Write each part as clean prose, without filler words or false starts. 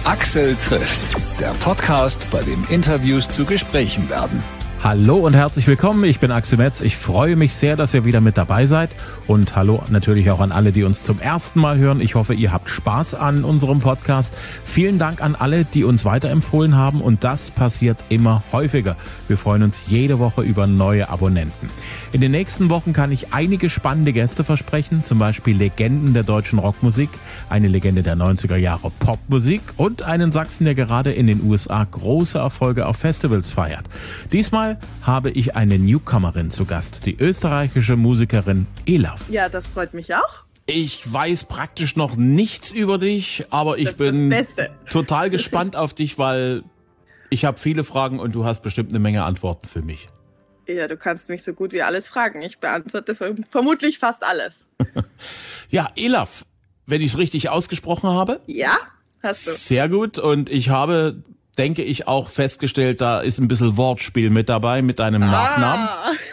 Axel trifft, der Podcast, bei dem Interviews zu Gesprächen werden. Hallo und herzlich willkommen, ich bin Axel Metz. Ich freue mich sehr, dass ihr wieder mit dabei seid. Und hallo natürlich auch an alle, die uns zum ersten Mal hören. Ich hoffe, ihr habt Spaß an unserem Podcast. Vielen Dank an alle, die uns weiterempfohlen haben. Und das passiert immer häufiger. Wir freuen uns jede Woche über neue Abonnenten. In den nächsten Wochen kann ich einige spannende Gäste versprechen. Zum Beispiel Legenden der deutschen Rockmusik, eine Legende der 90er Jahre Popmusik und einen Sachsen, der gerade in den USA große Erfolge auf Festivals feiert. Diesmal habe ich eine Newcomerin zu Gast, die österreichische Musikerin Elaf. Ja, das freut mich auch. Ich weiß praktisch noch nichts über dich, aber ich bin total gespannt auf dich, weil ich habe viele Fragen und du hast bestimmt eine Menge Antworten für mich. Ja, du kannst mich so gut wie alles fragen. Ich beantworte vermutlich fast alles. Ja, Elaf, wenn ich es richtig ausgesprochen habe. Ja, hast du. Sehr gut, und ich habe, denke ich, auch festgestellt, da ist ein bisschen Wortspiel mit dabei, mit deinem Nachnamen.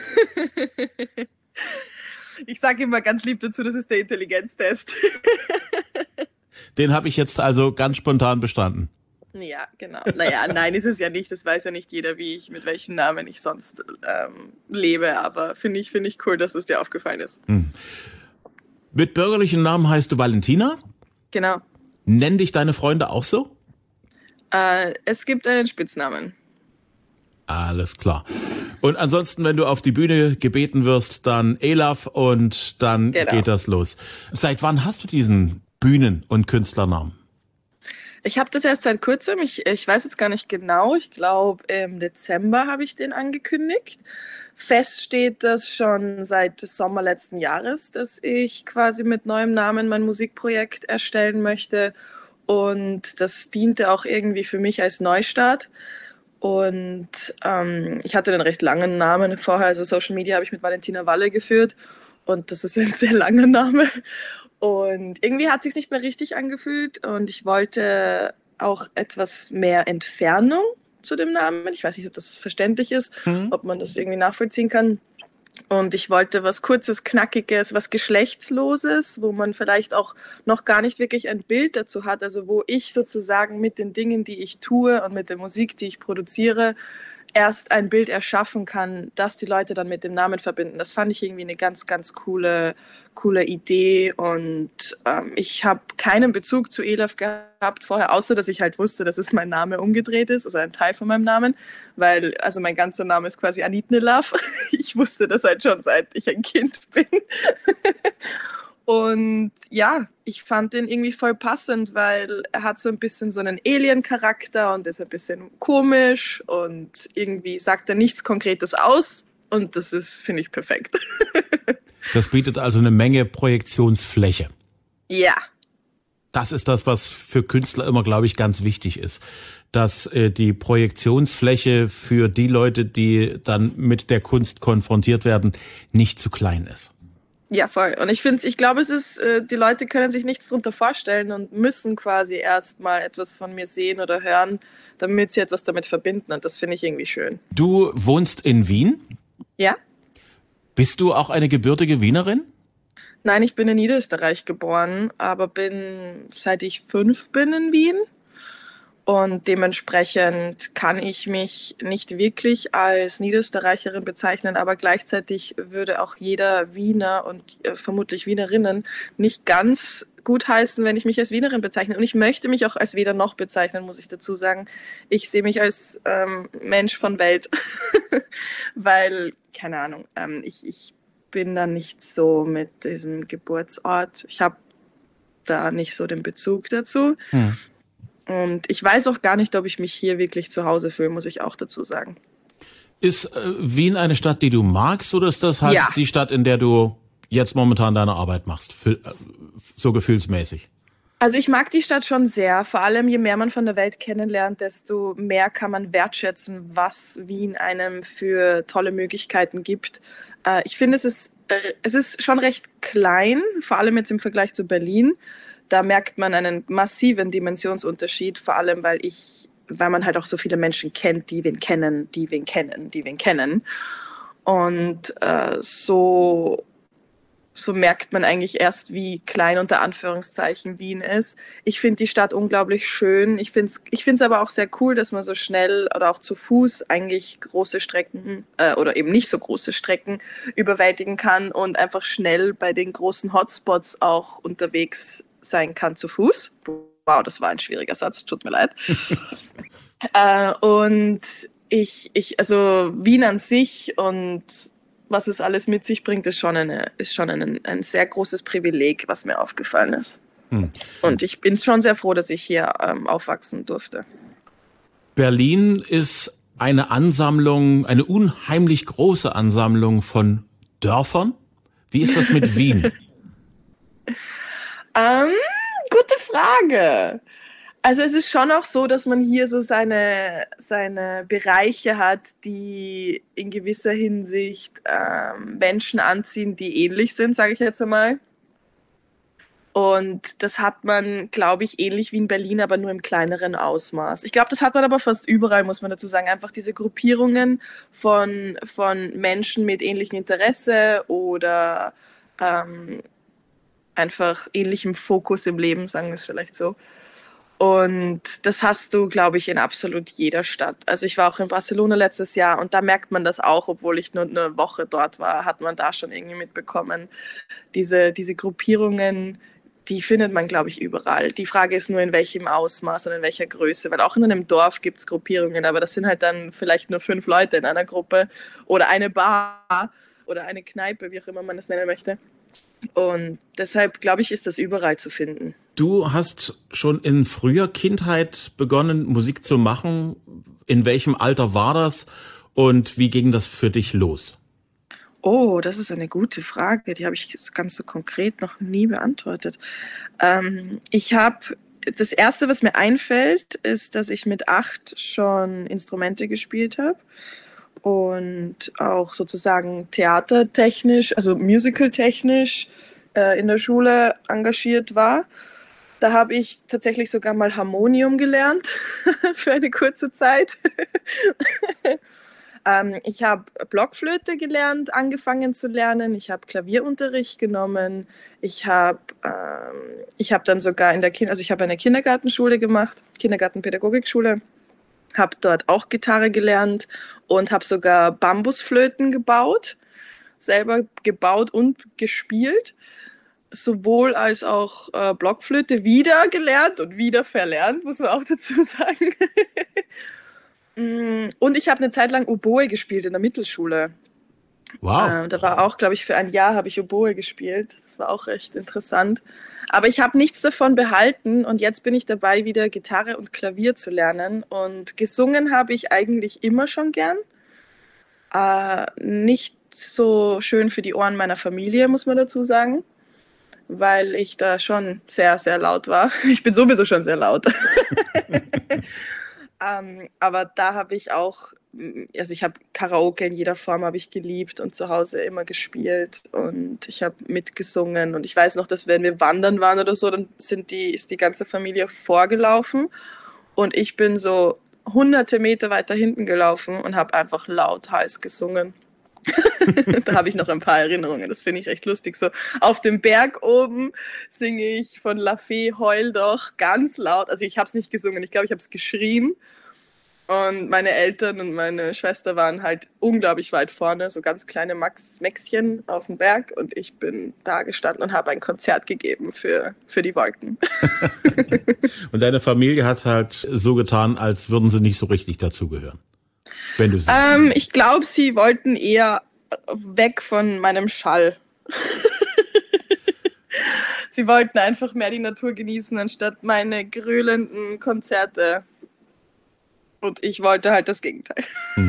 Ich sage immer ganz lieb dazu, das ist der Intelligenztest. Den habe ich jetzt also ganz spontan bestanden. Ja, genau. Naja, nein, ist es ja nicht. Das weiß ja nicht jeder, mit welchen Namen ich sonst lebe. Aber finde ich cool, dass es dir aufgefallen ist. Mit bürgerlichen Namen heißt du Valentina? Genau. Nennen dich deine Freunde auch so? Es gibt einen Spitznamen. Alles klar. Und ansonsten, wenn du auf die Bühne gebeten wirst, dann Elaf und dann geht das los. Seit wann hast du diesen Bühnen- und Künstlernamen? Ich habe das erst seit kurzem. Ich weiß jetzt gar nicht genau. Ich glaube, im Dezember habe ich den angekündigt. Fest steht das schon seit Sommer letzten Jahres, dass ich quasi mit neuem Namen mein Musikprojekt erstellen möchte. Und das diente auch irgendwie für mich als Neustart. Und ich hatte einen recht langen Namen vorher. Also Social Media habe ich mit Valentina Walle geführt. Und das ist ein sehr langer Name. Und irgendwie hat es sich nicht mehr richtig angefühlt. Und ich wollte auch etwas mehr Entfernung zu dem Namen. Ich weiß nicht, ob das verständlich ist, ob man das irgendwie nachvollziehen kann. Und ich wollte was Kurzes, Knackiges, was Geschlechtsloses, wo man vielleicht auch noch gar nicht wirklich ein Bild dazu hat. Also wo ich sozusagen mit den Dingen, die ich tue und mit der Musik, die ich produziere, erst ein Bild erschaffen kann, das die Leute dann mit dem Namen verbinden. Das fand ich irgendwie eine ganz, ganz coole Idee. Und ich habe keinen Bezug zu Elaf gehabt vorher, außer dass ich halt wusste, dass es mein Name umgedreht ist, also ein Teil von meinem Namen, weil also mein ganzer Name ist quasi Anit Nelaf. Ich wusste das halt schon, seit ich ein Kind bin. Und ja, ich fand den irgendwie voll passend, weil er hat so ein bisschen so einen Alien-Charakter und ist ein bisschen komisch und irgendwie sagt er nichts Konkretes aus. Und das ist, finde ich, perfekt. Das bietet also eine Menge Projektionsfläche. Ja. Das ist das, was für Künstler immer, glaube ich, ganz wichtig ist. Dass die Projektionsfläche für die Leute, die dann mit der Kunst konfrontiert werden, nicht zu klein ist. Ja, voll. Und ich glaube, es ist, die Leute können sich nichts darunter vorstellen und müssen quasi erst mal etwas von mir sehen oder hören, damit sie etwas damit verbinden. Und das finde ich irgendwie schön. Du wohnst in Wien? Ja. Bist du auch eine gebürtige Wienerin? Nein, ich bin in Niederösterreich geboren, aber bin, seit ich 5 bin, in Wien. Und dementsprechend kann ich mich nicht wirklich als Niederösterreicherin bezeichnen, aber gleichzeitig würde auch jeder Wiener und vermutlich Wienerinnen nicht ganz gut heißen, wenn ich mich als Wienerin bezeichne. Und ich möchte mich auch als weder noch bezeichnen, muss ich dazu sagen. Ich sehe mich als Mensch von Welt, weil, keine Ahnung, ich bin da nicht so mit diesem Geburtsort. Ich habe da nicht so den Bezug dazu. Und ich weiß auch gar nicht, ob ich mich hier wirklich zu Hause fühle, muss ich auch dazu sagen. Ist Wien eine Stadt, die du magst, oder ist das halt die Stadt, in der du jetzt momentan deine Arbeit machst, so gefühlsmäßig? Also ich mag die Stadt schon sehr. Vor allem, je mehr man von der Welt kennenlernt, desto mehr kann man wertschätzen, was Wien einem für tolle Möglichkeiten gibt. Ich finde, es ist schon recht klein, vor allem jetzt im Vergleich zu Berlin. Da merkt man einen massiven Dimensionsunterschied, vor allem weil man halt auch so viele Menschen kennt, die wen kennen, die wen kennen, die wen kennen. Und so so merkt man eigentlich erst, wie klein unter Anführungszeichen Wien ist. Ich finde die Stadt unglaublich schön. Ich finde es aber auch sehr cool, dass man so schnell oder auch zu Fuß eigentlich große Strecken oder eben nicht so große Strecken überwältigen kann und einfach schnell bei den großen Hotspots auch unterwegs sein kann zu Fuß. Wow, das war ein schwieriger Satz, tut mir leid. Und also Wien an sich und was es alles mit sich bringt, ist schon ein sehr großes Privileg, was mir aufgefallen ist. Und ich bin schon sehr froh, dass ich hier aufwachsen durfte. Berlin ist eine Ansammlung, eine unheimlich große Ansammlung von Dörfern. Wie ist das mit Wien? Gute Frage. Also es ist schon auch so, dass man hier so seine Bereiche hat, die in gewisser Hinsicht Menschen anziehen, die ähnlich sind, sage ich jetzt einmal. Und das hat man, glaube ich, ähnlich wie in Berlin, aber nur im kleineren Ausmaß. Ich glaube, das hat man aber fast überall, muss man dazu sagen. Einfach diese Gruppierungen von Menschen mit ähnlichem Interesse oder einfach ähnlichem Fokus im Leben, sagen wir es vielleicht so. Und das hast du, glaube ich, in absolut jeder Stadt. Also ich war auch in Barcelona letztes Jahr und da merkt man das auch, obwohl ich nur eine Woche dort war, hat man da schon irgendwie mitbekommen. Diese Gruppierungen, die findet man, glaube ich, überall. Die Frage ist nur, in welchem Ausmaß und in welcher Größe. Weil auch in einem Dorf gibt es Gruppierungen, aber das sind halt dann vielleicht nur 5 Leute in einer Gruppe oder eine Bar oder eine Kneipe, wie auch immer man das nennen möchte. Und deshalb, glaube ich, ist das überall zu finden. Du hast schon in früher Kindheit begonnen, Musik zu machen. In welchem Alter war das und wie ging das für dich los? Oh, das ist eine gute Frage. Die habe ich ganz so konkret noch nie beantwortet. Das Erste, was mir einfällt, ist, dass ich mit 8 schon Instrumente gespielt habe. Und auch sozusagen theatertechnisch, also musicaltechnisch in der Schule engagiert war. Da habe ich tatsächlich sogar mal Harmonium gelernt für eine kurze Zeit. Ich habe Blockflöte gelernt, angefangen zu lernen. Ich habe Klavierunterricht genommen. Ich habe dann sogar ich habe eine Kindergartenschule gemacht, Kindergartenpädagogikschule. Habe dort auch Gitarre gelernt und habe sogar Bambusflöten gebaut, selber gebaut und gespielt, sowohl als auch Blockflöte wieder gelernt und wieder verlernt, muss man auch dazu sagen. Und ich habe eine Zeit lang Oboe gespielt in der Mittelschule. Wow. Da war auch, glaube ich, für ein Jahr habe ich Oboe gespielt. Das war auch recht interessant. Aber ich habe nichts davon behalten und jetzt bin ich dabei, wieder Gitarre und Klavier zu lernen. Und gesungen habe ich eigentlich immer schon gern. Nicht so schön für die Ohren meiner Familie, muss man dazu sagen, weil ich da schon sehr, sehr laut war. Ich bin sowieso schon sehr laut. Aber da habe ich auch, also ich habe Karaoke in jeder Form habe ich geliebt und zu Hause immer gespielt und ich habe mitgesungen und ich weiß noch, dass wenn wir wandern waren oder so, dann ist die ganze Familie vorgelaufen und ich bin so hunderte Meter weiter hinten gelaufen und habe einfach lauthals gesungen. Da habe ich noch ein paar Erinnerungen, das finde ich recht lustig. So auf dem Berg oben singe ich von La Fee Heul doch ganz laut. Also ich habe es nicht gesungen, ich glaube, ich habe es geschrien. Und meine Eltern und meine Schwester waren halt unglaublich weit vorne, so ganz kleine Mäxchen auf dem Berg. Und ich bin da gestanden und habe ein Konzert gegeben für die Wolken. Und deine Familie hat halt so getan, als würden sie nicht so richtig dazugehören. Wenn du ich glaube, sie wollten eher weg von meinem Schall. Sie wollten einfach mehr die Natur genießen, anstatt meine gröhlenden Konzerte. Und ich wollte halt das Gegenteil.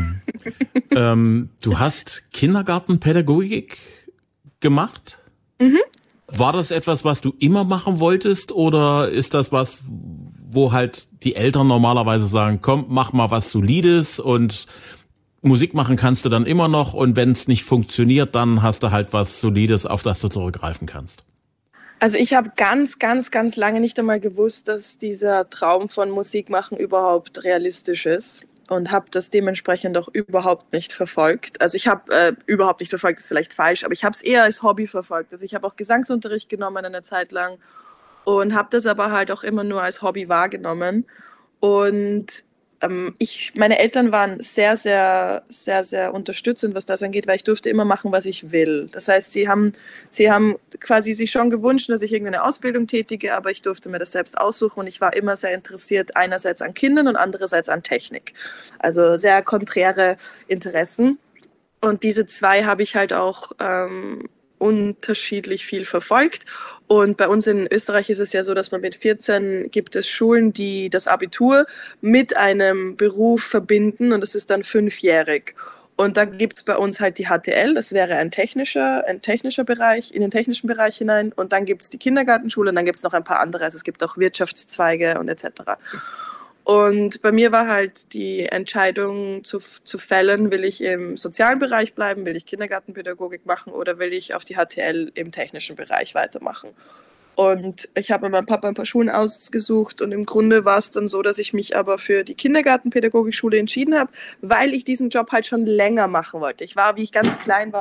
Du hast Kindergartenpädagogik gemacht? Mhm. War das etwas, was du immer machen wolltest? Oder ist das was, wo halt die Eltern normalerweise sagen, komm, mach mal was Solides und Musik machen kannst du dann immer noch und wenn es nicht funktioniert, dann hast du halt was Solides, auf das du zurückgreifen kannst? Also ich habe ganz, ganz, ganz lange nicht einmal gewusst, dass dieser Traum von Musik machen überhaupt realistisch ist. und habe das dementsprechend auch überhaupt nicht verfolgt. Also ich habe überhaupt nicht verfolgt, ist vielleicht falsch, aber ich habe es eher als Hobby verfolgt. Also ich habe auch Gesangsunterricht genommen eine Zeit lang und habe das aber halt auch immer nur als Hobby wahrgenommen. Und meine Eltern waren sehr, sehr, sehr, sehr unterstützend, was das angeht, weil ich durfte immer machen, was ich will. Das heißt, sie haben quasi sich schon gewünscht, dass ich irgendeine Ausbildung tätige, aber ich durfte mir das selbst aussuchen und ich war immer sehr interessiert, einerseits an Kindern und andererseits an Technik. Also sehr konträre Interessen. Und diese zwei habe ich halt auch unterschiedlich viel verfolgt. Und bei uns in Österreich ist es ja so, dass man mit 14 gibt es Schulen, die das Abitur mit einem Beruf verbinden und das ist dann 5-jährig. Und da gibt es bei uns halt die HTL, das wäre ein technischer Bereich, in den technischen Bereich hinein. Und dann gibt es die Kindergartenschule und dann gibt es noch ein paar andere. Also es gibt auch Wirtschaftszweige und etc. Und bei mir war halt die Entscheidung zu fällen, will ich im sozialen Bereich bleiben, will ich Kindergartenpädagogik machen oder will ich auf die HTL im technischen Bereich weitermachen. Und ich habe mit meinem Papa ein paar Schulen ausgesucht und im Grunde war es dann so, dass ich mich aber für die Kindergartenpädagogikschule entschieden habe, weil ich diesen Job halt schon länger machen wollte. Wie ich ganz klein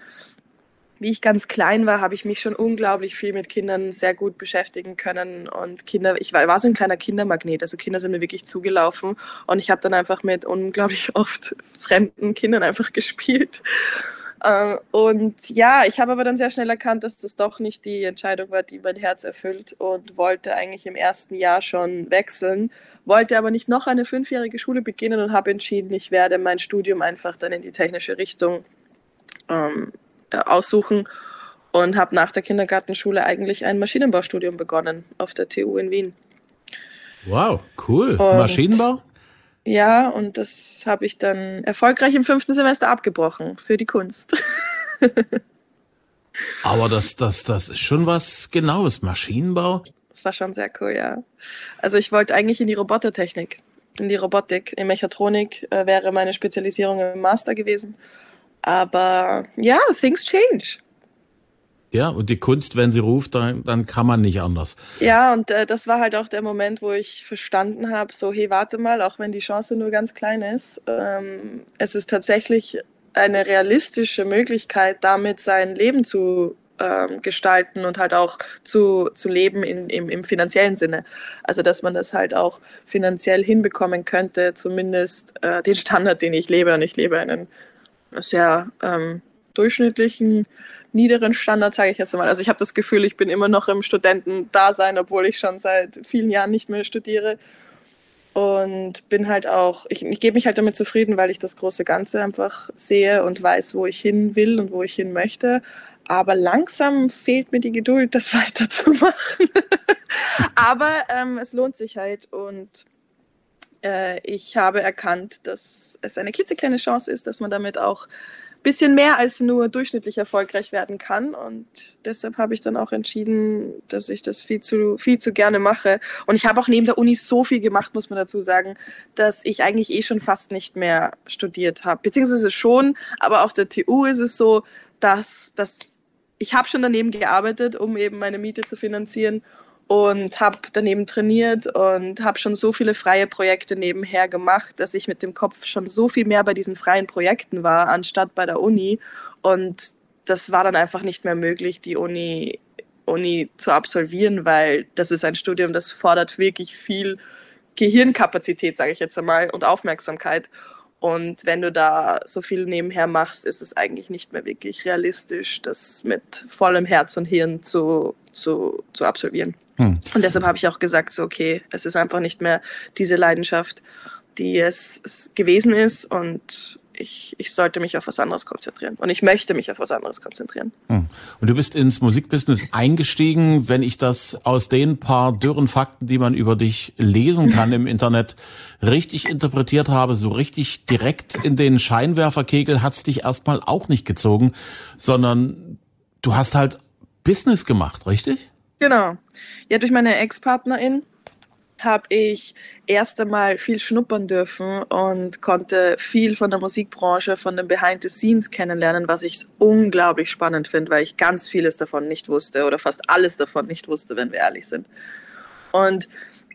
war, habe ich mich schon unglaublich viel mit Kindern sehr gut beschäftigen können und ich war so ein kleiner Kindermagnet, also Kinder sind mir wirklich zugelaufen und ich habe dann einfach mit unglaublich oft fremden Kindern einfach gespielt. Und ja, ich habe aber dann sehr schnell erkannt, dass das doch nicht die Entscheidung war, die mein Herz erfüllt und wollte eigentlich im ersten Jahr schon wechseln, wollte aber nicht noch eine 5-jährige Schule beginnen und habe entschieden, ich werde mein Studium einfach dann in die technische Richtung aussuchen und habe nach der Kindergartenschule eigentlich ein Maschinenbaustudium begonnen auf der TU in Wien. Wow, cool. Und Maschinenbau? ja, und das habe ich dann erfolgreich im 5. Semester abgebrochen für die Kunst. Aber das ist schon was Genaues. Maschinenbau? Das war schon sehr cool, ja. Also ich wollte eigentlich in die Robotertechnik, in die Robotik, in Mechatronik wäre meine Spezialisierung im Master gewesen. Aber ja, things change. Ja, und die Kunst, wenn sie ruft, dann kann man nicht anders. Ja, und das war halt auch der Moment, wo ich verstanden habe, so, hey, warte mal, auch wenn die Chance nur ganz klein ist, es ist tatsächlich eine realistische Möglichkeit, damit sein Leben zu gestalten und halt auch zu leben im finanziellen Sinne. Also, dass man das halt auch finanziell hinbekommen könnte, zumindest den Standard, den ich lebe. Und ich lebe einen sehr durchschnittlichen, niederen Standard, sage ich jetzt mal. Also ich habe das Gefühl, ich bin immer noch im Studentendasein, obwohl ich schon seit vielen Jahren nicht mehr studiere. Und bin halt auch, ich gebe mich halt damit zufrieden, weil ich das große Ganze einfach sehe und weiß, wo ich hin will und wo ich hin möchte. Aber langsam fehlt mir die Geduld, das weiterzumachen. Aber es lohnt sich halt und ich habe erkannt, dass es eine klitzekleine Chance ist, dass man damit auch ein bisschen mehr als nur durchschnittlich erfolgreich werden kann. Und deshalb habe ich dann auch entschieden, dass ich das viel zu gerne mache. Und ich habe auch neben der Uni so viel gemacht, muss man dazu sagen, dass ich eigentlich schon fast nicht mehr studiert habe. Beziehungsweise schon, aber auf der TU ist es so, dass ich habe schon daneben gearbeitet, um eben meine Miete zu finanzieren. Und habe daneben trainiert und habe schon so viele freie Projekte nebenher gemacht, dass ich mit dem Kopf schon so viel mehr bei diesen freien Projekten war, anstatt bei der Uni. Und das war dann einfach nicht mehr möglich, die Uni zu absolvieren, weil das ist ein Studium, das fordert wirklich viel Gehirnkapazität, sage ich jetzt einmal, und Aufmerksamkeit. Und wenn du da so viel nebenher machst, ist es eigentlich nicht mehr wirklich realistisch, das mit vollem Herz und Hirn zu absolvieren. Und deshalb habe ich auch gesagt, so okay, es ist einfach nicht mehr diese Leidenschaft, die es gewesen ist und ich sollte mich auf was anderes konzentrieren. Und ich möchte mich auf was anderes konzentrieren. Und du bist ins Musikbusiness eingestiegen, wenn ich das aus den paar dürren Fakten, die man über dich lesen kann im Internet, richtig interpretiert habe, so richtig direkt in den Scheinwerferkegel hat's dich erstmal auch nicht gezogen, sondern du hast halt Business gemacht, richtig? Genau. Ja, durch meine Ex-Partnerin habe ich erst einmal viel schnuppern dürfen und konnte viel von der Musikbranche, von den Behind the Scenes kennenlernen, was ich unglaublich spannend finde, weil ich ganz vieles davon nicht wusste oder fast alles davon nicht wusste, wenn wir ehrlich sind. Und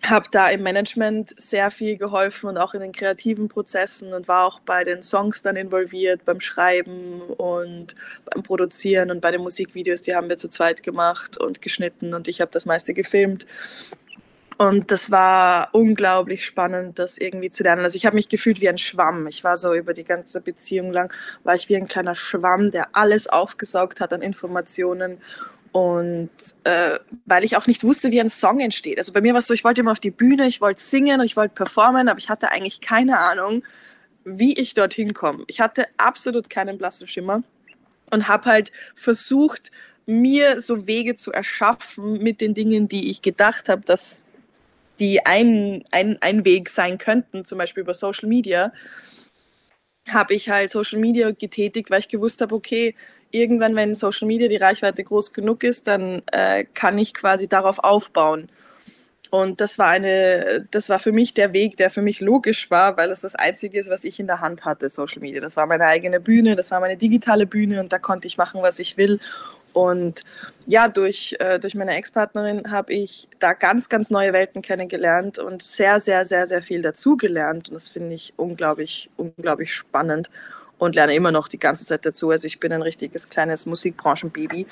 habe da im Management sehr viel geholfen und auch in den kreativen Prozessen und war auch bei den Songs dann involviert, beim Schreiben und beim Produzieren und bei den Musikvideos, die haben wir zu zweit gemacht und geschnitten und ich habe das meiste gefilmt. Und das war unglaublich spannend, das irgendwie zu lernen. Also ich habe mich gefühlt wie ein Schwamm. Ich war so über die ganze Beziehung lang, war ich wie ein kleiner Schwamm, der alles aufgesaugt hat an Informationen. Und weil ich auch nicht wusste, wie ein Song entsteht. Also bei mir war es so, ich wollte immer auf die Bühne, ich wollte singen und ich wollte performen, aber ich hatte eigentlich keine Ahnung, wie ich dorthin komme. Ich hatte absolut keinen blassen Schimmer und habe halt versucht, mir so Wege zu erschaffen mit den Dingen, die ich gedacht habe, dass die ein Weg sein könnten, zum Beispiel über Social Media, habe ich halt Social Media getätigt, weil ich gewusst habe, okay, irgendwann, wenn Social Media die Reichweite groß genug ist, dann kann ich quasi darauf aufbauen. Und das war für mich der Weg, der für mich logisch war, weil es das Einzige ist, was ich in der Hand hatte, Social Media. Das war meine eigene Bühne, das war meine digitale Bühne und da konnte ich machen, was ich will. Und ja, durch meine Ex-Partnerin habe ich da ganz, ganz neue Welten kennengelernt und sehr, sehr, sehr, sehr viel dazugelernt. Und das finde ich unglaublich, unglaublich spannend und lerne immer noch die ganze Zeit dazu. Also ich bin ein richtiges kleines Musikbranchenbaby.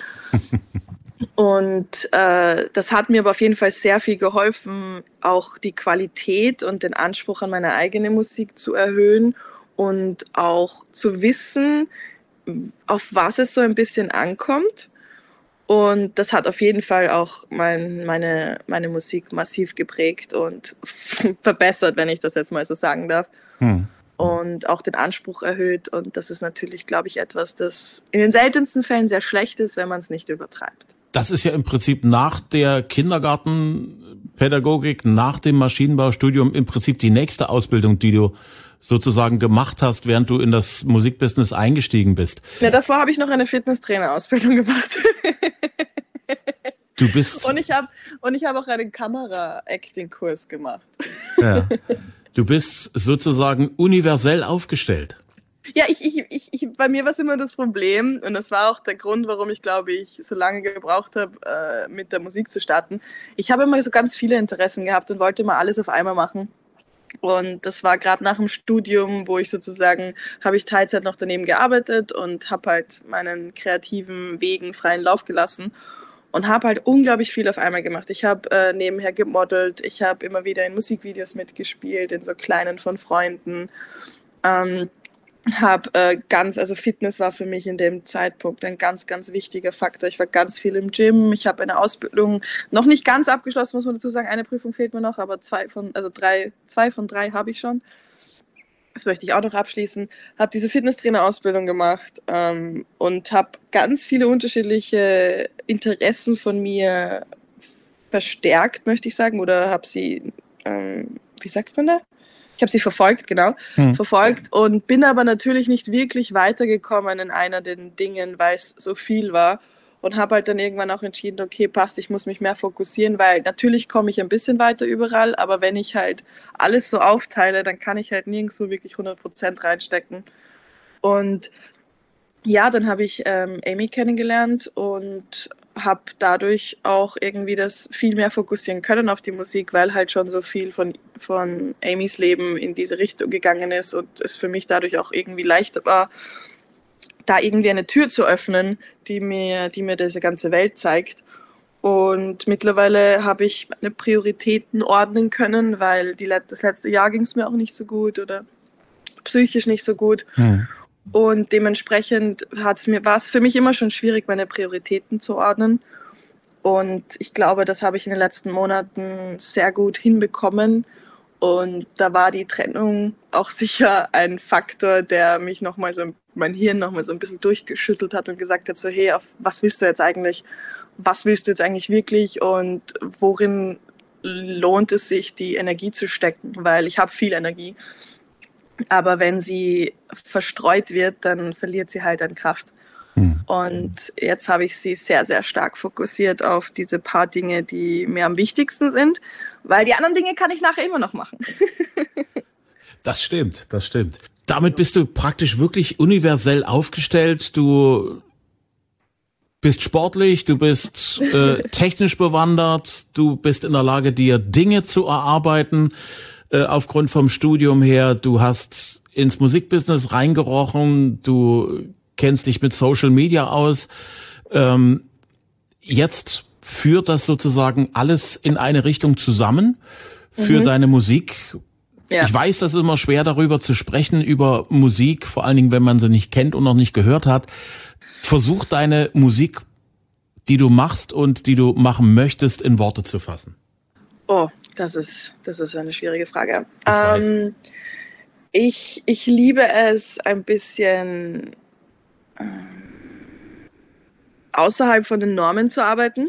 Und das hat mir aber auf jeden Fall sehr viel geholfen, auch die Qualität und den Anspruch an meine eigene Musik zu erhöhen und auch zu wissen, auf was es so ein bisschen ankommt. Und das hat auf jeden Fall auch meine Musik massiv geprägt und verbessert, wenn ich das jetzt mal so sagen darf. Und auch den Anspruch erhöht. Und das ist natürlich, glaube ich, etwas, das in den seltensten Fällen sehr schlecht ist, wenn man es nicht übertreibt. Das ist ja im Prinzip nach der Kindergartenpädagogik, nach dem Maschinenbaustudium im Prinzip die nächste Ausbildung, die du sozusagen gemacht hast, während du in das Musikbusiness eingestiegen bist. Ja, davor habe ich noch eine Fitnesstrainer-Ausbildung gemacht. Du bist... Und ich habe auch einen Kamera-Acting-Kurs gemacht. Ja. Du bist sozusagen universell aufgestellt. Ja, bei mir war es immer das Problem und das war auch der Grund, warum ich, glaube ich, so lange gebraucht habe, mit der Musik zu starten. Ich habe immer so ganz viele Interessen gehabt und wollte immer alles auf einmal machen. Und das war gerade nach dem Studium, wo ich sozusagen, habe ich Teilzeit noch daneben gearbeitet und habe halt meinen kreativen Wegen freien Lauf gelassen und habe halt unglaublich viel auf einmal gemacht. Ich habe nebenher gemodelt, ich habe immer wieder in Musikvideos mitgespielt, in so kleinen von Freunden. Also Fitness war für mich in dem Zeitpunkt ein ganz, ganz wichtiger Faktor. Ich war ganz viel im Gym. Ich habe eine Ausbildung noch nicht ganz abgeschlossen, muss man dazu sagen. Eine Prüfung fehlt mir noch, aber zwei von drei habe ich schon. Das möchte ich auch noch abschließen. Habe diese Fitnesstrainer-Ausbildung gemacht und habe ganz viele unterschiedliche Interessen von mir verstärkt, möchte ich sagen, oder habe sie, wie sagt man da? Ich habe sie verfolgt, verfolgt und bin aber natürlich nicht wirklich weitergekommen in einer der Dingen, weil es so viel war und habe halt dann irgendwann auch entschieden, okay, passt, ich muss mich mehr fokussieren, weil natürlich komme ich ein bisschen weiter überall, aber wenn ich halt alles so aufteile, dann kann ich halt nirgendwo wirklich 100% reinstecken. Und ja, dann habe ich Amy kennengelernt und habe dadurch auch irgendwie das viel mehr fokussieren können auf die Musik, weil halt schon so viel von Amys Leben in diese Richtung gegangen ist und es für mich dadurch auch irgendwie leichter war, da irgendwie eine Tür zu öffnen, die mir diese ganze Welt zeigt. Und mittlerweile habe ich meine Prioritäten ordnen können, weil das letzte Jahr ging es mir auch nicht so gut oder psychisch nicht so gut. Und dementsprechend war es für mich immer schon schwierig, meine Prioritäten zu ordnen. Und ich glaube, das habe ich in den letzten Monaten sehr gut hinbekommen. Und da war die Trennung auch sicher ein Faktor, der mich mein Hirn nochmal so ein bisschen durchgeschüttelt hat und gesagt hat, so hey, was willst du jetzt eigentlich? Was willst du jetzt eigentlich wirklich? Und worin lohnt es sich, die Energie zu stecken? Weil ich habe viel Energie. Aber wenn sie verstreut wird, dann verliert sie halt an Kraft. Und jetzt habe ich sie sehr, sehr stark fokussiert auf diese paar Dinge, die mir am wichtigsten sind, weil die anderen Dinge kann ich nachher immer noch machen. Das stimmt. Damit bist du praktisch wirklich universell aufgestellt. Du bist sportlich, du bist technisch bewandert, du bist in der Lage, dir Dinge zu erarbeiten aufgrund vom Studium her. Du hast ins Musikbusiness reingerochen, du kennst dich mit Social Media aus. Jetzt führt das sozusagen alles in eine Richtung zusammen für deine Musik. Ja. Ich weiß, das ist immer schwer, darüber zu sprechen, über Musik, vor allen Dingen, wenn man sie nicht kennt und noch nicht gehört hat. Versuch deine Musik, die du machst und die du machen möchtest, in Worte zu fassen. Oh, das ist eine schwierige Frage. Ich liebe es, ein bisschen außerhalb von den Normen zu arbeiten.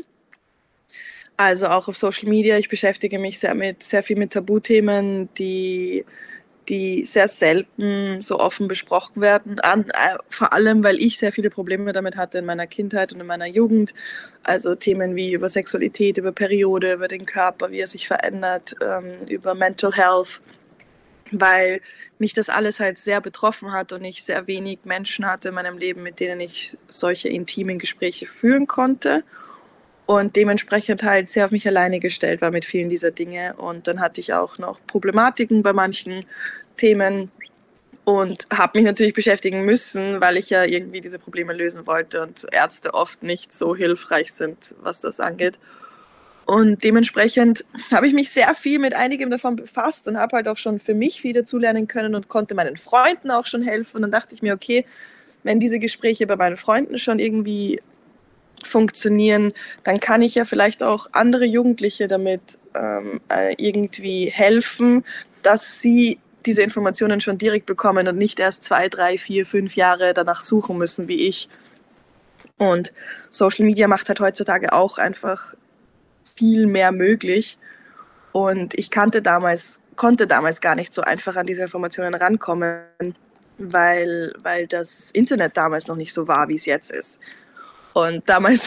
Also auch auf Social Media. Ich beschäftige mich sehr viel mit Tabuthemen, die sehr selten so offen besprochen werden. Vor allem, weil ich sehr viele Probleme damit hatte in meiner Kindheit und in meiner Jugend. Also Themen wie über Sexualität, über Periode, über den Körper, wie er sich verändert, über Mental Health. Weil mich das alles halt sehr betroffen hat und ich sehr wenig Menschen hatte in meinem Leben, mit denen ich solche intimen Gespräche führen konnte. Und dementsprechend halt sehr auf mich alleine gestellt war mit vielen dieser Dinge. Und dann hatte ich auch noch Problematiken bei manchen Themen und habe mich natürlich beschäftigen müssen, weil ich ja irgendwie diese Probleme lösen wollte und Ärzte oft nicht so hilfreich sind, was das angeht. Und dementsprechend habe ich mich sehr viel mit einigem davon befasst und habe halt auch schon für mich viel dazulernen können und konnte meinen Freunden auch schon helfen. Und dann dachte ich mir, okay, wenn diese Gespräche bei meinen Freunden schon irgendwie funktionieren, dann kann ich ja vielleicht auch andere Jugendliche damit irgendwie helfen, dass sie diese Informationen schon direkt bekommen und nicht erst 2, 3, 4, 5 Jahre danach suchen müssen wie ich. Und Social Media macht halt heutzutage auch einfach viel mehr möglich. Und ich konnte damals gar nicht so einfach an diese Informationen rankommen, weil das Internet damals noch nicht so war, wie es jetzt ist. Und damals,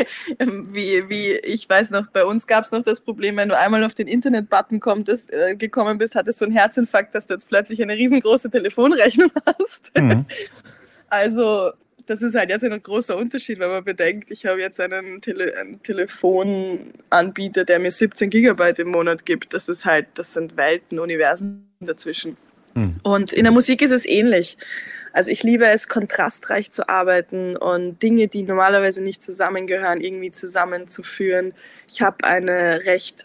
wie ich weiß noch, bei uns gab es noch das Problem, wenn du einmal auf den Internet-Button gekommen bist, hattest du einen Herzinfarkt, dass du jetzt plötzlich eine riesengroße Telefonrechnung hast. Mhm. Also das ist halt jetzt ein großer Unterschied, wenn man bedenkt, ich habe jetzt einen Telefonanbieter, der mir 17 Gigabyte im Monat gibt. Das sind Welten, Universen dazwischen. Mhm. Und in der Musik ist es ähnlich. Also ich liebe es, kontrastreich zu arbeiten und Dinge, die normalerweise nicht zusammengehören, irgendwie zusammenzuführen. Ich habe eine recht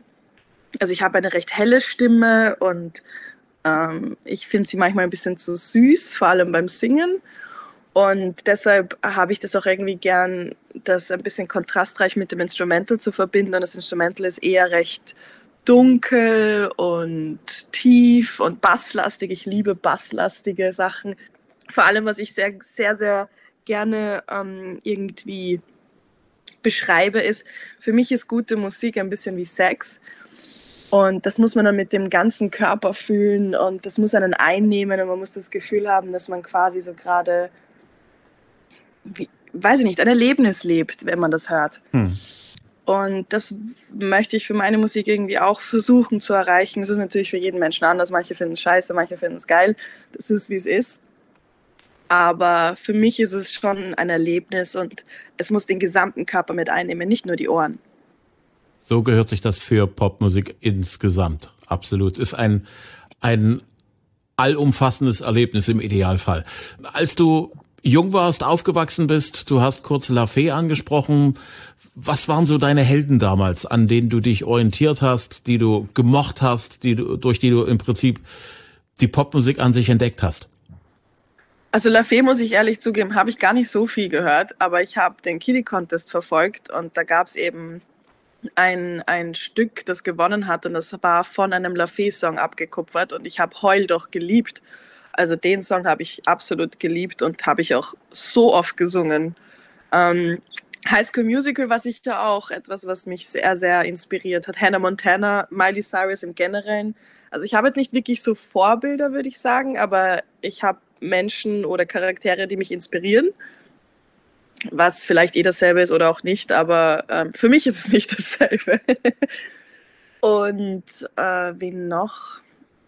helle Stimme und ich finde sie manchmal ein bisschen zu süß, vor allem beim Singen. Und deshalb habe ich das auch irgendwie gern, das ein bisschen kontrastreich mit dem Instrumental zu verbinden. Und das Instrumental ist eher recht dunkel und tief und basslastig. Ich liebe basslastige Sachen. Vor allem, was ich sehr, sehr, sehr gerne irgendwie beschreibe, ist, für mich ist gute Musik ein bisschen wie Sex. Und das muss man dann mit dem ganzen Körper fühlen und das muss einen einnehmen und man muss das Gefühl haben, dass man quasi so gerade, weiß ich nicht, ein Erlebnis lebt, wenn man das hört. Und das möchte ich für meine Musik irgendwie auch versuchen zu erreichen. Das ist natürlich für jeden Menschen anders. Manche finden es scheiße, manche finden es geil. Das ist, wie es ist. Aber für mich ist es schon ein Erlebnis und es muss den gesamten Körper mit einnehmen, nicht nur die Ohren. So gehört sich das für Popmusik insgesamt. Absolut. Ist ein allumfassendes Erlebnis im Idealfall. Als du jung warst, aufgewachsen bist, du hast kurz La Fee angesprochen. Was waren so deine Helden damals, an denen du dich orientiert hast, die du gemocht hast, durch die du im Prinzip die Popmusik an sich entdeckt hast? Also La Fee, muss ich ehrlich zugeben, habe ich gar nicht so viel gehört, aber ich habe den Kiddie Contest verfolgt und da gab es eben ein Stück, das gewonnen hat und das war von einem La Fee-Song abgekupfert und ich habe Heul doch geliebt. Also den Song habe ich absolut geliebt und habe ich auch so oft gesungen. High School Musical war sicher auch etwas, was mich sehr, sehr inspiriert hat. Hannah Montana, Miley Cyrus im Generellen. Also ich habe jetzt nicht wirklich so Vorbilder, würde ich sagen, aber ich habe Menschen oder Charaktere, die mich inspirieren, was vielleicht dasselbe ist oder auch nicht, aber für mich ist es nicht dasselbe. Und wen noch?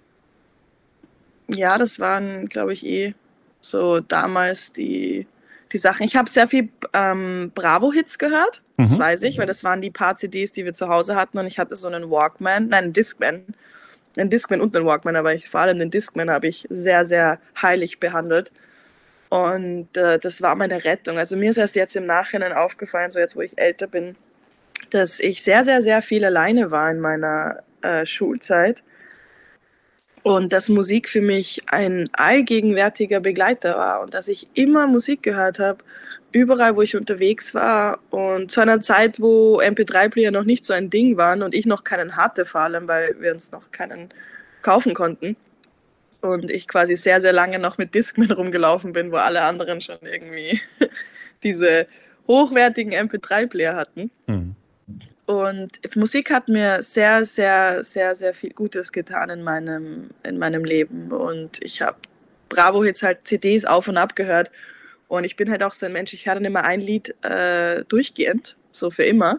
Ja, das waren, glaube ich, so damals die die Sachen. Ich habe sehr viel Bravo-Hits gehört, das weiß ich, weil das waren die paar CDs, die wir zu Hause hatten und ich hatte so einen Walkman, nein, einen Discman und einen Walkman, aber vor allem den Discman habe ich sehr, sehr heilig behandelt und das war meine Rettung. Also mir ist erst jetzt im Nachhinein aufgefallen, so jetzt, wo ich älter bin, dass ich sehr, sehr, sehr viel alleine war in meiner Schulzeit. Und dass Musik für mich ein allgegenwärtiger Begleiter war und dass ich immer Musik gehört habe, überall, wo ich unterwegs war. Und zu einer Zeit, wo MP3-Player noch nicht so ein Ding waren und ich noch keinen hatte, vor allem, weil wir uns noch keinen kaufen konnten. Und ich quasi sehr, sehr lange noch mit Discman rumgelaufen bin, wo alle anderen schon irgendwie diese hochwertigen MP3-Player hatten. Und Musik hat mir sehr, sehr, sehr, sehr viel Gutes getan in meinem Leben. Und ich habe Bravo-Hits halt CDs auf und ab gehört. Und ich bin halt auch so ein Mensch, ich höre dann immer ein Lied durchgehend, so für immer.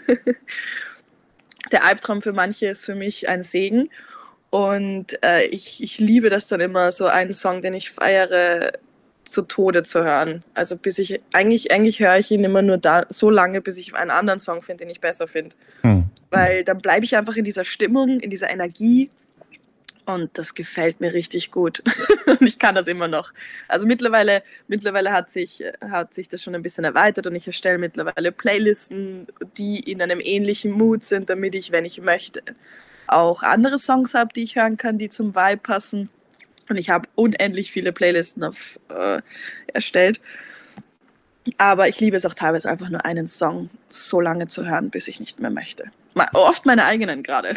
Der Albtraum für manche ist für mich ein Segen. Und ich liebe das dann immer, so einen Song, den ich feiere, zu Tode zu hören. Also eigentlich höre ich ihn immer nur so lange, bis ich einen anderen Song finde, den ich besser finde. Weil dann bleibe ich einfach in dieser Stimmung, in dieser Energie und das gefällt mir richtig gut. Und ich kann das immer noch. Also mittlerweile hat sich das schon ein bisschen erweitert und ich erstelle mittlerweile Playlisten, die in einem ähnlichen Mood sind, damit ich, wenn ich möchte, auch andere Songs habe, die ich hören kann, die zum Vibe passen. Und ich habe unendlich viele Playlisten erstellt. Aber ich liebe es auch teilweise einfach nur einen Song so lange zu hören, bis ich nicht mehr möchte. Oft meine eigenen gerade.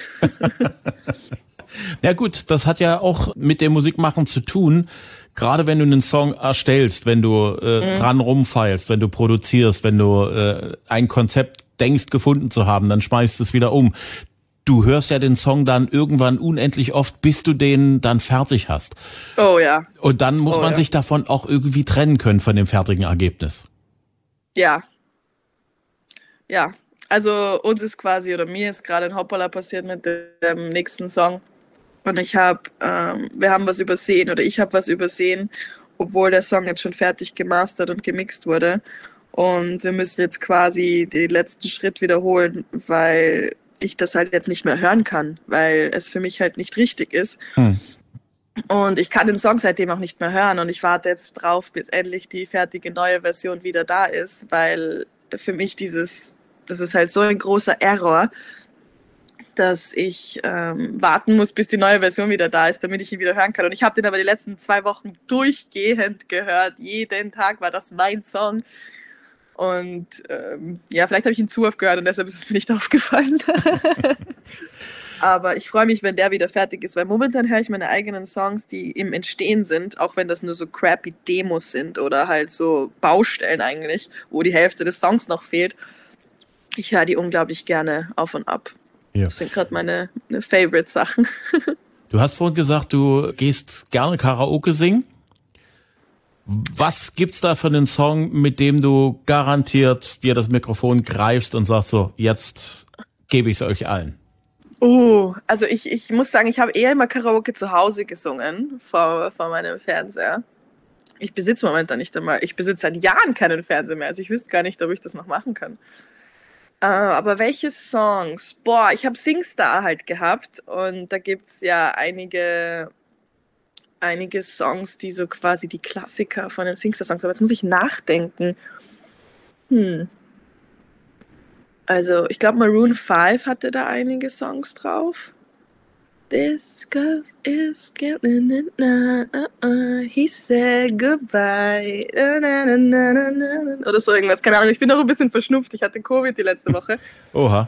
Ja gut, das hat ja auch mit dem Musikmachen zu tun. Gerade wenn du einen Song erstellst, wenn du dran rumfeilst, wenn du produzierst, wenn du ein Konzept denkst, gefunden zu haben, dann schmeißt es wieder um. Du hörst ja den Song dann irgendwann unendlich oft, bis du den dann fertig hast. Oh ja. Und dann muss man sich davon auch irgendwie trennen können von dem fertigen Ergebnis. Ja. Ja, also mir ist gerade ein Hoppala passiert mit dem nächsten Song. Und wir haben was übersehen oder ich habe was übersehen, obwohl der Song jetzt schon fertig gemastert und gemixt wurde. Und wir müssen jetzt quasi den letzten Schritt wiederholen, weil ich das halt jetzt nicht mehr hören kann, weil es für mich halt nicht richtig ist. Und ich kann den Song seitdem auch nicht mehr hören und ich warte jetzt drauf, bis endlich die fertige neue Version wieder da ist, weil für mich das ist halt so ein großer Error, dass ich warten muss, bis die neue Version wieder da ist, damit ich ihn wieder hören kann. Und ich habe den aber die letzten 2 Wochen durchgehend gehört. Jeden Tag war das mein Song. Und vielleicht habe ich ihn zu oft gehört und deshalb ist es mir nicht aufgefallen. Aber ich freue mich, wenn der wieder fertig ist, weil momentan höre ich meine eigenen Songs, die im Entstehen sind, auch wenn das nur so crappy Demos sind oder halt so Baustellen eigentlich, wo die Hälfte des Songs noch fehlt. Ich höre die unglaublich gerne auf und ab. Ja. Das sind gerade meine Favorite-Sachen. Du hast vorhin gesagt, du gehst gerne Karaoke singen. Was gibt's da für einen Song, mit dem du garantiert dir das Mikrofon greifst und sagst so, jetzt gebe ich es euch allen? Also ich muss sagen, ich habe eher immer Karaoke zu Hause gesungen, vor meinem Fernseher. Ich besitze momentan nicht einmal, ich besitze seit Jahren keinen Fernseher mehr, also ich wüsste gar nicht, ob ich das noch machen kann. Aber welche Songs? Ich habe SingStar halt gehabt und da gibt's ja einige Songs, die so quasi die Klassiker von den SingStar-Songs, aber jetzt muss ich nachdenken. Also, ich glaube, Maroon 5 hatte da einige Songs drauf. This girl is killing it, he said goodbye, oder so irgendwas, keine Ahnung, ich bin noch ein bisschen verschnupft, ich hatte Covid die letzte Woche. Oha.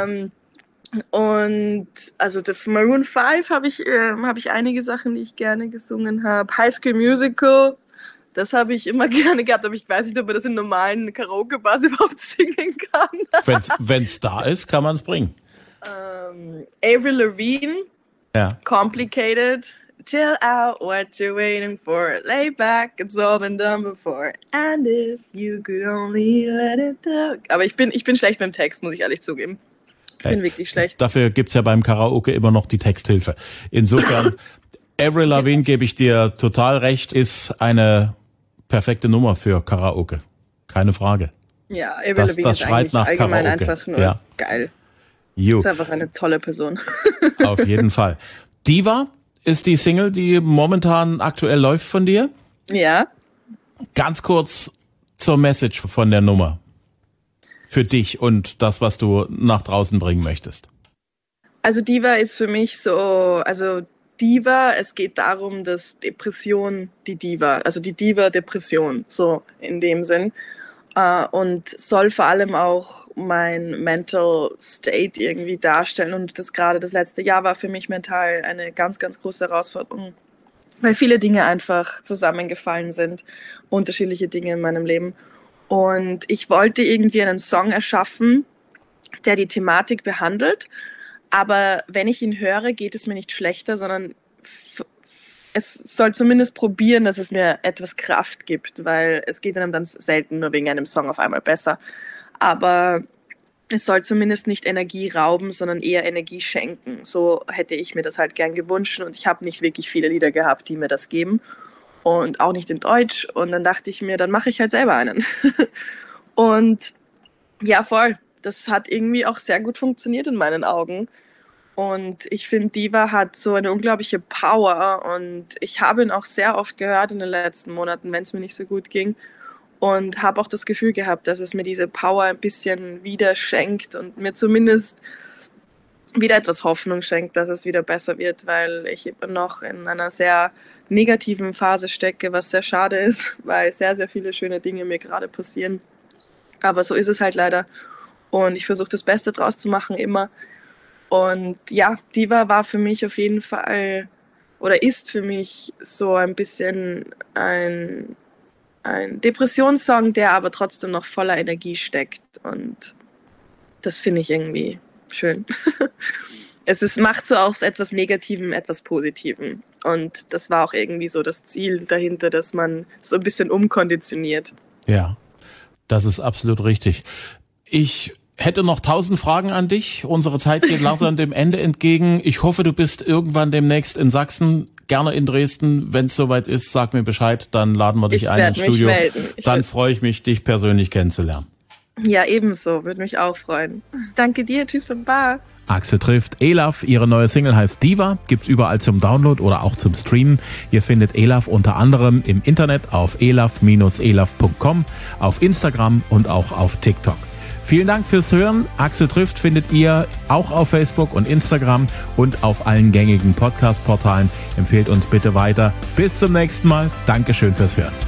Und also für Maroon 5 habe ich einige Sachen, die ich gerne gesungen habe. High School Musical, das habe ich immer gerne gehabt, aber ich weiß nicht, ob man das in normalen Karaoke-Bars überhaupt singen kann. Wenn's da ist, kann man es bringen. Avril Lavigne, ja. Complicated, chill out, what you're waiting for, lay back, it's all been done before, and if you could only let it talk. Aber ich bin schlecht mit dem Text, muss ich ehrlich zugeben. Ich bin wirklich schlecht. Dafür gibt's ja beim Karaoke immer noch die Texthilfe. Insofern, Avril Lavigne, gebe ich dir total recht, ist eine perfekte Nummer für Karaoke. Keine Frage. Ja, Avril Lavigne das ist schreit nach allgemein Karaoke. einfach nur geil. Jo. Ist einfach eine tolle Person. Auf jeden Fall. Diva ist die Single, die momentan aktuell läuft von dir. Ja. Ganz kurz zur Message von der Nummer. Für dich und das, was du nach draußen bringen möchtest. Also Diva ist für mich so, also Diva, es geht darum, dass Depression die Diva, also die Diva-Depression, so in dem Sinn. Und soll vor allem auch mein Mental State irgendwie darstellen. Und das gerade das letzte Jahr war für mich mental eine ganz, ganz große Herausforderung, weil viele Dinge einfach zusammengefallen sind, unterschiedliche Dinge in meinem Leben. Und ich wollte irgendwie einen Song erschaffen, der die Thematik behandelt. Aber wenn ich ihn höre, geht es mir nicht schlechter, sondern es soll zumindest probieren, dass es mir etwas Kraft gibt, weil es geht einem dann selten nur wegen einem Song auf einmal besser. Aber es soll zumindest nicht Energie rauben, sondern eher Energie schenken. So hätte ich mir das halt gern gewünscht und ich habe nicht wirklich viele Lieder gehabt, die mir das geben und auch nicht in Deutsch. Und dann dachte ich mir, dann mache ich halt selber einen. Und ja, voll. Das hat irgendwie auch sehr gut funktioniert in meinen Augen. Und ich finde, Diva hat so eine unglaubliche Power und ich habe ihn auch sehr oft gehört in den letzten Monaten, wenn es mir nicht so gut ging. Und habe auch das Gefühl gehabt, dass es mir diese Power ein bisschen wieder schenkt und mir zumindest wieder etwas Hoffnung schenkt, dass es wieder besser wird, weil ich immer noch in einer sehr negativen Phase stecke, was sehr schade ist, weil sehr, sehr viele schöne Dinge mir gerade passieren. Aber so ist es halt leider. Und ich versuche das Beste draus zu machen, immer. Und ja, Diva war für mich auf jeden Fall, oder ist für mich so ein bisschen ein Depressionssong, der aber trotzdem noch voller Energie steckt. Und das finde ich irgendwie schön. Macht so aus etwas Negativem etwas Positivem. Und das war auch irgendwie so das Ziel dahinter, dass man so ein bisschen umkonditioniert. Ja, das ist absolut richtig. Ich hätte noch 1000 Fragen an dich. Unsere Zeit geht langsam dem Ende entgegen. Ich hoffe, du bist irgendwann demnächst in Sachsen, gerne in Dresden. Wenn es soweit ist, sag mir Bescheid, dann laden wir dich ein ins Studio. Dann freue ich mich, dich persönlich kennenzulernen. Ja, ebenso. Würde mich auch freuen. Danke dir. Tschüss, Baba. Axel trifft Elaf. Ihre neue Single heißt Diva. Gibt's überall zum Download oder auch zum Streamen. Ihr findet Elaf unter anderem im Internet auf elaf-elaf.com, auf Instagram und auch auf TikTok. Vielen Dank fürs Hören. Axel trifft findet ihr auch auf Facebook und Instagram und auf allen gängigen Podcast-Portalen. Empfehlt uns bitte weiter. Bis zum nächsten Mal. Dankeschön fürs Hören.